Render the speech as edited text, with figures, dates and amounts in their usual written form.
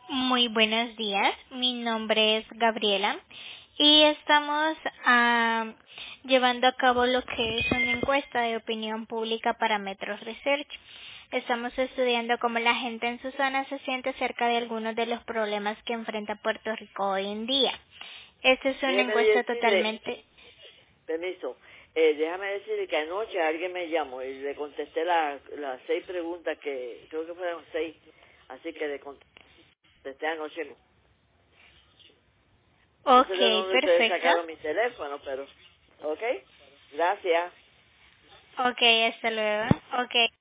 Muy buenos días, mi nombre es Gabriela y estamos llevando a cabo lo que es una encuesta de opinión pública para Metro Research. Estamos estudiando cómo la gente en su zona se siente acerca de algunos de los problemas que enfrenta Puerto Rico hoy en día. Esta es una Déjeme encuesta decirle, totalmente... permiso, déjame decirle que anoche alguien me llamó y le contesté las 6 preguntas que, creo que fueron 6, así que le contesté anoche. No sé de Ok, dónde ustedes perfecto. sacaron mi teléfono, pero, ¿ok? Gracias. Ok, hasta luego. Ok.